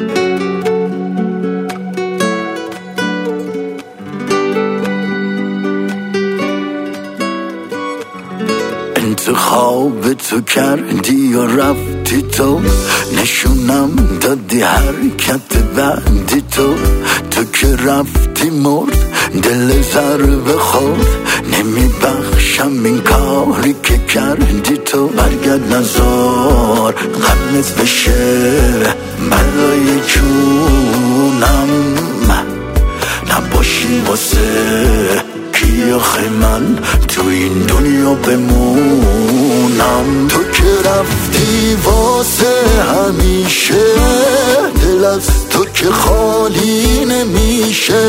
انتخاب تو کردی و رفتی تو، نشونم دادی حرکت بعدی تو که رفتی مرد دل ضربه خورد، نمیبخشم این کاری که کردی تو. برگرد نزار غمت بشه بلای جونم، نباشی واسه کی آخه من تو این دنیا بمونم. تو که رفتی واسه همیشه، دل از تو که خالی نمیشه،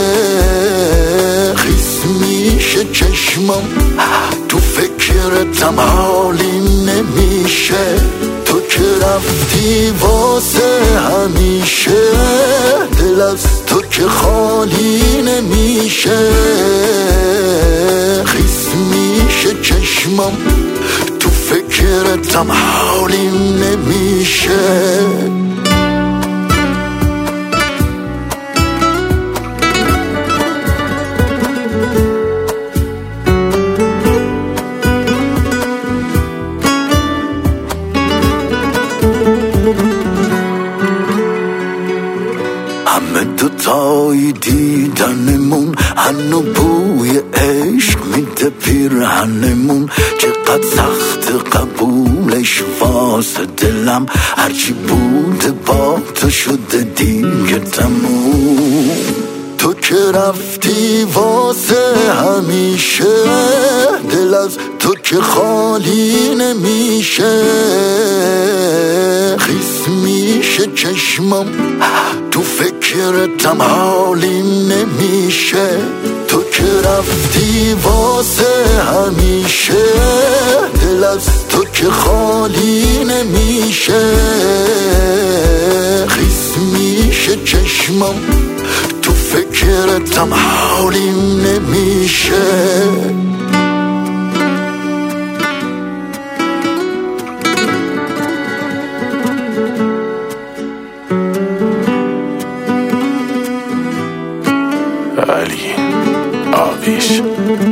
خیس میشه چشمم تو فکرتم حالی نمیشه. تو که رفتی واسه همیشه، دل از تو که خالی نمیشه، خیس میشه چشمم تو فکرتم حالی نمیشه. همه دوتایی دیدنمون هنو بوی عشق میده پیرهنمون، چقدر سخت قبولش واسه دلم، هرچی بوده با تو شده دیگه تموم. تو که رفتی واسه همیشه، دل از تو که خالی نمیشه، خیس میشه چشمم تو فکرتم حالی نمیشه. تو که رفتی واسه همیشه، دل از تو که خالی نمیشه، خیس میشه چشمم تو فکرتم حالی نمیشه. علی آبیش